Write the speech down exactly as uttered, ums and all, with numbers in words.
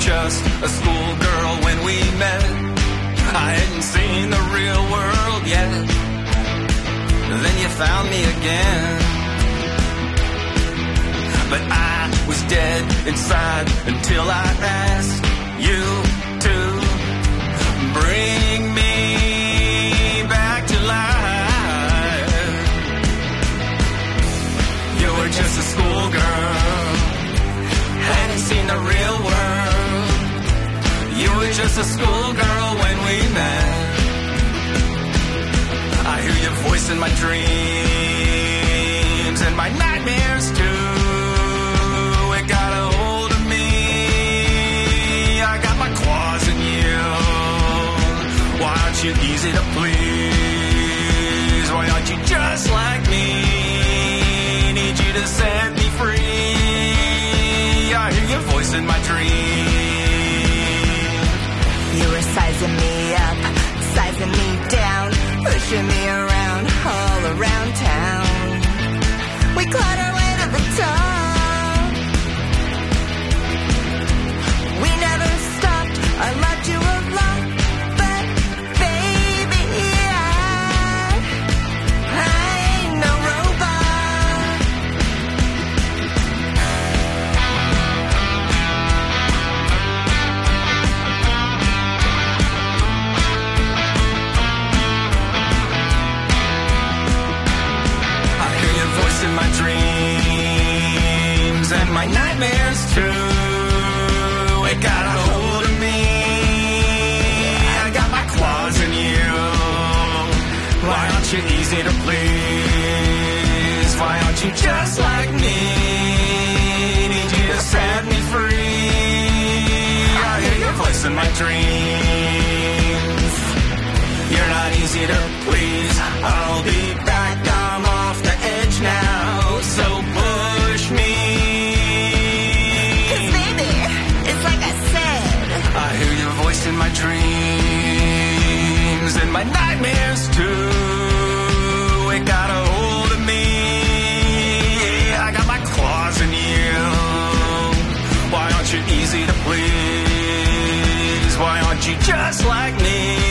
just a schoolgirl when we met. I hadn't seen the real world yet. Then you found me again. But I was dead inside until I asked you to bring me back to life. You were just a schoolgirl, hadn't seen the real world. You were just a schoolgirl when we met. I hear your voice in my dreams and my nightmares too. It got a hold of me. I got my claws in you. Why aren't you easy to please? Why aren't you just like me? Need you to set me free. I hear your voice in my dreams. You were sizing me up, sizing me down, pushing me around, all around town. We clawed our way to the top. We never stopped. I loved you a lot, but baby, I, I ain't no robot. I hear your voice in my dreams and my nightmares too. It got a hold of me. I got my claws in you. Why aren't you easy to please? Why aren't you just like me? Need you to set me free. I hear your voice in my dreams. You're not easy to please. I'll be back. I'm off the edge now. So push me. I hear your voice in my dreams and my nightmares too. It got a hold of me. I got my claws in you. Why aren't you easy to please? Why aren't you just like me?